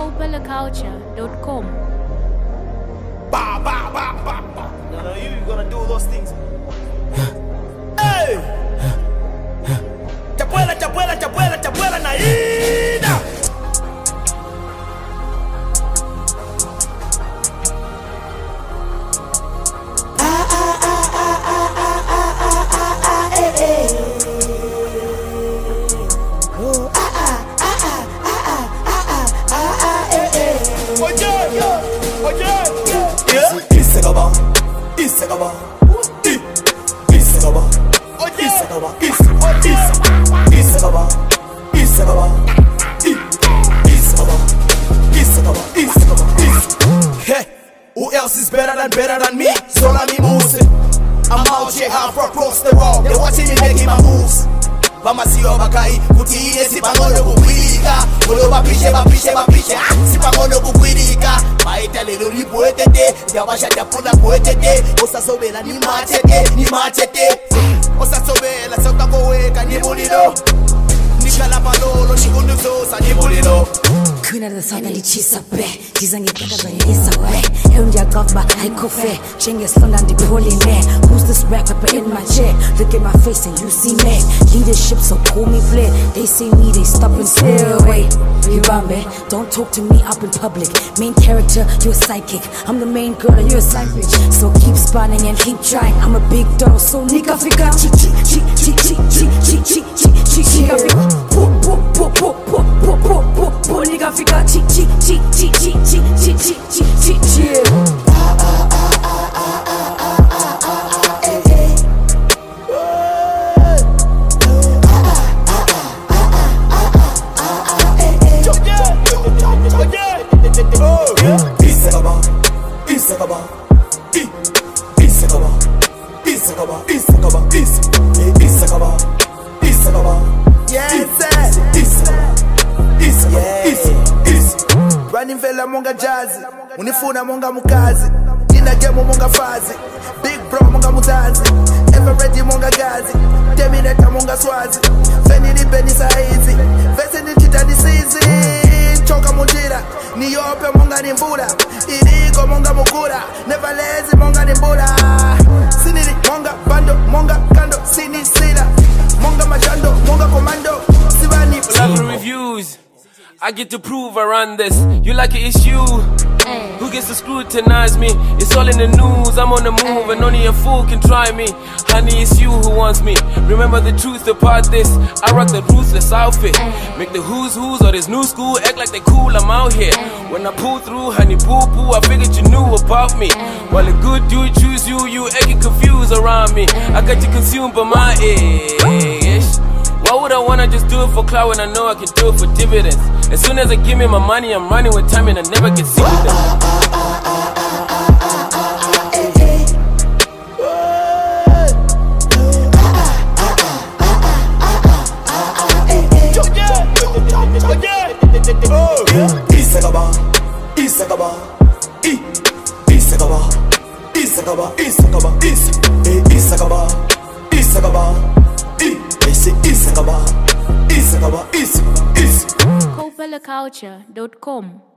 CopellaCulture.com. Ba ba ba ba ba. No, you gonna do those things. Hey! Chapuela, chapuela, chapuela, chapuela, naída. Isegaba, Isegaba, Isegaba, Isegaba, Isegaba, Isegaba, Isegaba. Hey, who else is better than me? Sola me moves. I'm out here half across the world. They're watching me making my moves. Bamasio bakai, kutiye sipangono kukwilika. Olo bapishe, sipangono kukwilika. Maita lelo ni poetete, yabasha tapula poetete. Osasobela ni machete. Osasobela soka koweka ni mulilo. Nikala palolo nikunduzosa ni mulilo. Queen of the South and chisa be Jizangi kaka za yisa we Eundia gafba haiko fe Chenge slung and the holy man. Who's this rap rapper in my chair? Look at my face and you see me. Leadership so call me play. They see me, they stop and still wait. Yibambe, don't talk to me up in public. Main character, you're a psychic. I'm the main girl and you're a side bitch. So keep spawning and keep trying. I'm a big dog, so nika fika Nika fika Nigga fika chi Running vela monga jazi, unifuna monga mukazi. Nina gemo monga fazi, big bro monga mutanzi. Ever ready monga gazi, terminator monga swazi. Feni ni beni saizi, vese ni tita ni sizi. Choka mujira, ni yope monga ni mvula. Irigo monga mukura, never lazy monga ni mbula. Sinili monga bando, monga kando, sini sila. Monga majando, monga komando, sivani. Love reviews. I get to prove I run this. You like it, it's you. Who gets to scrutinize me? It's all in the news, I'm on the move and only a fool can try me. Honey, it's you who wants me. Remember the truth about this. I rock the ruthless outfit. Make the who's or this new school act like they cool, I'm out here. When I pull through, honey poo poo, I figured you knew about me. While a good dude choose you acting confused around me. I got you consumed by my ish. Why would I wanna just do it for clout when I know I can do it for dividends? As soon as I give me my money, I'm running with time and I never get sick of them. Isegaba, Isegaba, Isegaba, Isegaba, Isegaba, Isegaba, CopellaCulture.com.